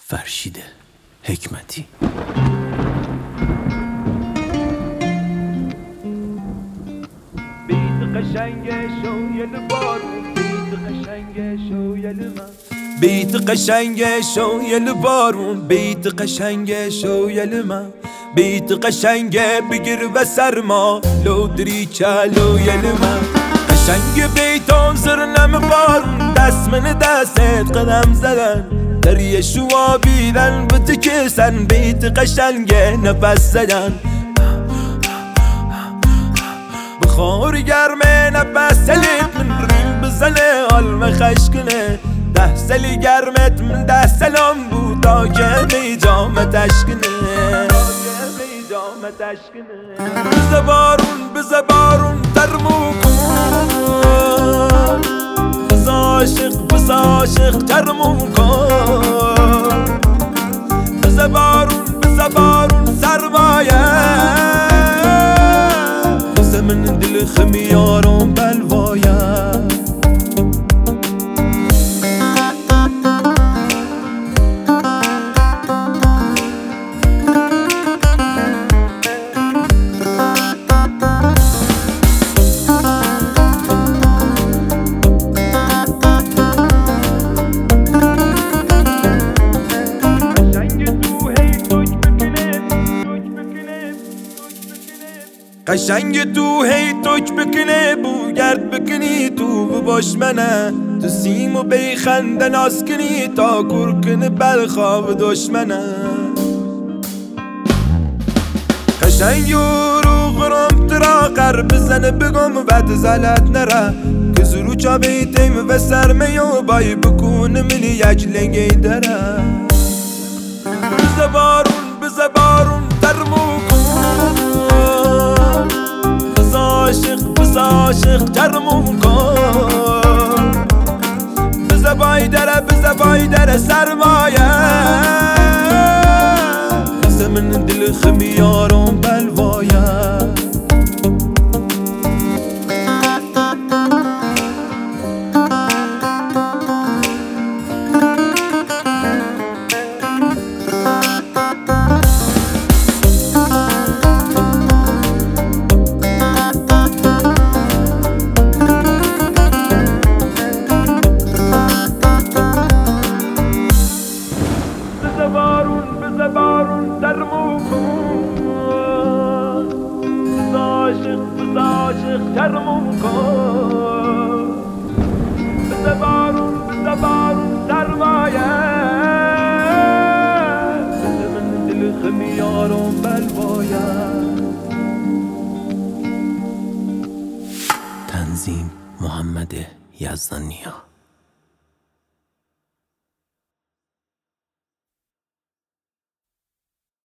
فرشید حکمتی. بیت قشنگ شویل بارون، بیت قشنگ شویل من، بیت قشنگ شویل بارون، بیت قشنگ شویل من، بیت قشنگ بگیر و سرما لودری چلویل من، قشنگ بیتان زرنم بارون، دست من دستت قدم زدن دریه شوا بیدن بتکسن، بیت قشنگ نفس زدن بخور گرمه نفس سلیت من ریم بزنه علم خشکنه، ده سلی گرمت من ده سلام بود تا که میجامت اشکنه، بزه بارون ترمو کن، بز عاشق ترمو کن، بزه بارون سرمایه بزه من دل خمیارم بلوایه. قشنگ تو هی توک بکنه بو گرد بکنی تو بباش منه، تو سیمو بیخنده ناز کنی تا کرکن بلخواب دشمنه، قشنگ رو غرام ترا قر بزنه بگم بعد زلت نره، که زرو چا بیتیم و سرمیو بای بکون منی یک لنگی داره، بزه بارون ترمو کن، بز عاشق ترمو کن، بزه بای دره سرمایه بزه من دل خمیارم بلوایه. بزه بارون ترمو کن، بز عاشق ترمو کن، بزه بارون سرمایه بزه من دل خمیارم بلوایه. تنظیم محمد یزدانیا.